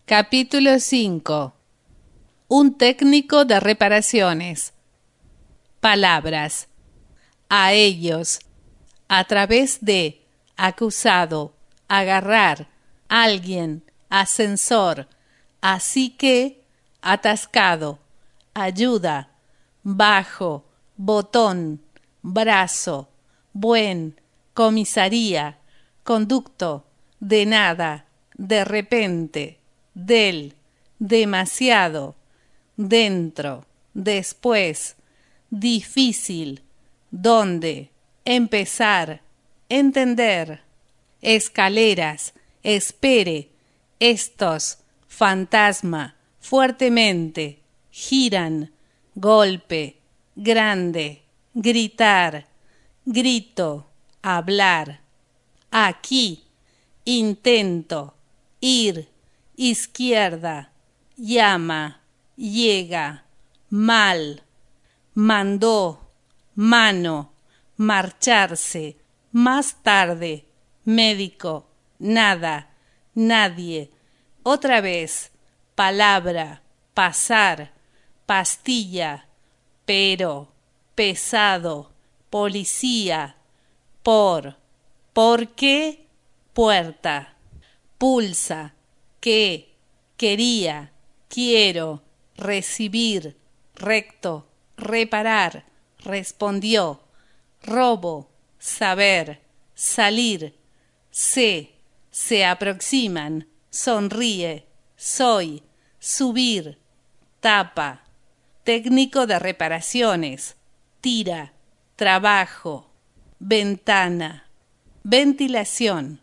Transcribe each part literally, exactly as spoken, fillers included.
Capítulo cinco. Un técnico de reparaciones. Palabras. A ellos. A través de. Acusado. Agarrar. Alguien. Ascensor. Así que. Atascado. Ayuda. Bajo. Botón. Brazo. Buen. Comisaría. Conducto. De nada. De repente. Del, demasiado, dentro, después, difícil, dónde, empezar, entender, escaleras, espere, estos, fantasma, fuertemente, giran, golpe, grande, gritar, grito, hablar, aquí, intento, ir, izquierda, llama, llega, mal, mandó, mano, marcharse, más tarde, médico, nada, nadie, otra vez, palabra, pasar, pastilla, pero, pesado, policía, por, ¿por qué? Puerta, pulsa, que, quería, quiero, recibir, recto, reparar, respondió, robo, saber, salir, sé, se aproximan, sonríe, soy, subir, tapa, técnico de reparaciones, tira, trabajo, ventana, ventilación.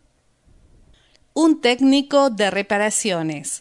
Un técnico de reparaciones.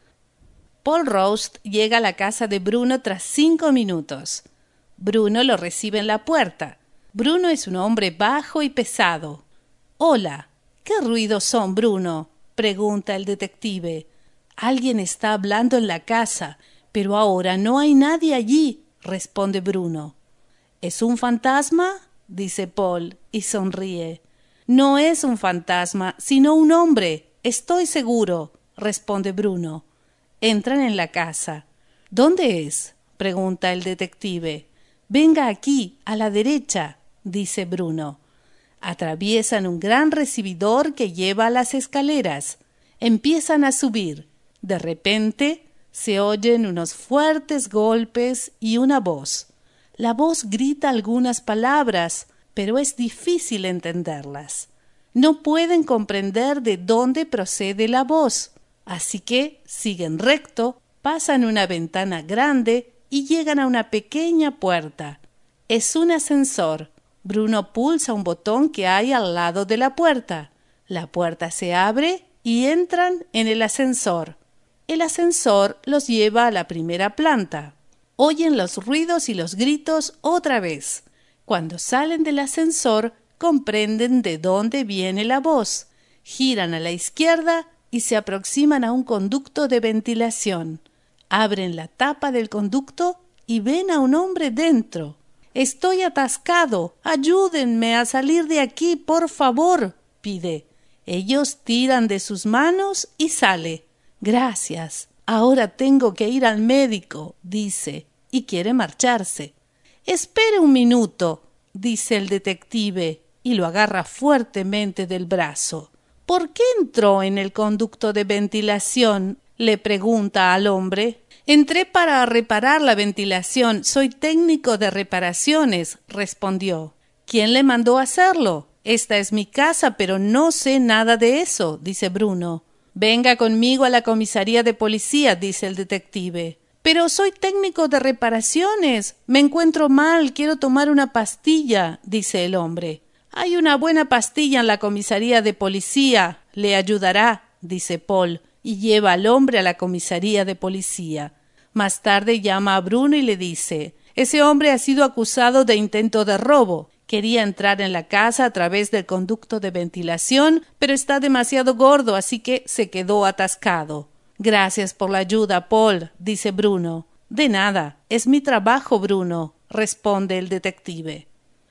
Paul Roast llega a la casa de Bruno tras cinco minutos. Bruno lo recibe en la puerta. Bruno es un hombre bajo y pesado. «Hola, ¿qué ruidos son, Bruno?», pregunta el detective. «Alguien está hablando en la casa, pero ahora no hay nadie allí», responde Bruno. «¿Es un fantasma?», dice Paul y sonríe. «No es un fantasma, sino un hombre, estoy seguro», responde Bruno. Entran en la casa. «¿Dónde es?», pregunta el detective. «Venga aquí, a la derecha», dice Bruno. Atraviesan un gran recibidor que lleva a las escaleras. Empiezan a subir. De repente se oyen unos fuertes golpes y una voz. La voz grita algunas palabras, pero es difícil entenderlas. No pueden comprender de dónde procede la voz, así que siguen recto, pasan una ventana grande y llegan a una pequeña puerta. Es un ascensor. Bruno pulsa un botón que hay al lado de la puerta. La puerta se abre y entran en el ascensor. El ascensor los lleva a la primera planta. Oyen los ruidos y los gritos otra vez. Cuando salen del ascensor, comprenden de dónde viene la voz. Giran a la izquierda y se aproximan a un conducto de ventilación. Abren la tapa del conducto y ven a un hombre dentro. «Estoy atascado. Ayúdenme a salir de aquí, por favor», pide. Ellos tiran de sus manos y sale. «Gracias. Ahora tengo que ir al médico», dice, y quiere marcharse. «Espere un minuto», dice el detective, y lo agarra fuertemente del brazo. «¿Por qué entró en el conducto de ventilación?», le pregunta al hombre. «Entré para reparar la ventilación. Soy técnico de reparaciones», respondió. «¿Quién le mandó a hacerlo? Esta es mi casa, pero no sé nada de eso», dice Bruno. «Venga conmigo a la comisaría de policía», dice el detective. «Pero soy técnico de reparaciones. Me encuentro mal, quiero tomar una pastilla», dice el hombre. «Hay una buena pastilla en la comisaría de policía. Le ayudará», dice Paul, y lleva al hombre a la comisaría de policía. Más tarde llama a Bruno y le dice: «Ese hombre ha sido acusado de intento de robo. Quería entrar en la casa a través del conducto de ventilación, pero está demasiado gordo, así que se quedó atascado». «Gracias por la ayuda, Paul», dice Bruno. «De nada, es mi trabajo, Bruno», responde el detective.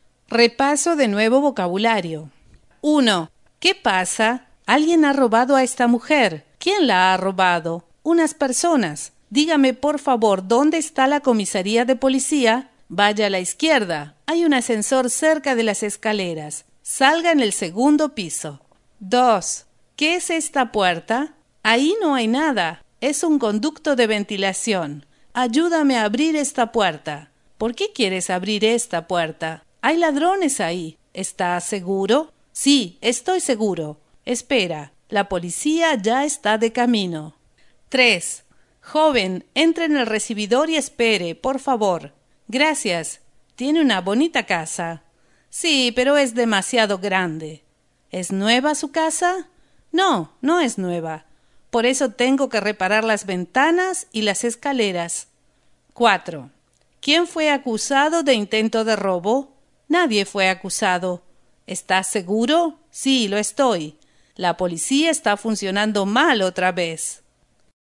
Repaso de nuevo vocabulario. uno. ¿Qué pasa? Alguien ha robado a esta mujer. ¿Quién la ha robado? unas personas. Dígame, por favor, ¿dónde está la comisaría de policía? Vaya a la izquierda. Hay un ascensor cerca de las escaleras. Salga en el segundo piso. dos. ¿Qué es esta puerta? Ahí no hay nada. Es un conducto de ventilación. Ayúdame a abrir esta puerta. ¿Por qué quieres abrir esta puerta? Hay ladrones ahí. ¿Estás seguro? Sí, estoy seguro. Espera, la policía ya está de camino. tres. Joven, entre en el recibidor y espere, por favor. Gracias. Tiene una bonita casa. Sí, pero es demasiado grande. ¿Es nueva su casa? No, no es nueva. Por eso tengo que reparar las ventanas y las escaleras. cuatro. ¿Quién fue acusado de intento de robo? Nadie fue acusado. ¿Estás seguro? Sí, lo estoy. La policía está funcionando mal otra vez.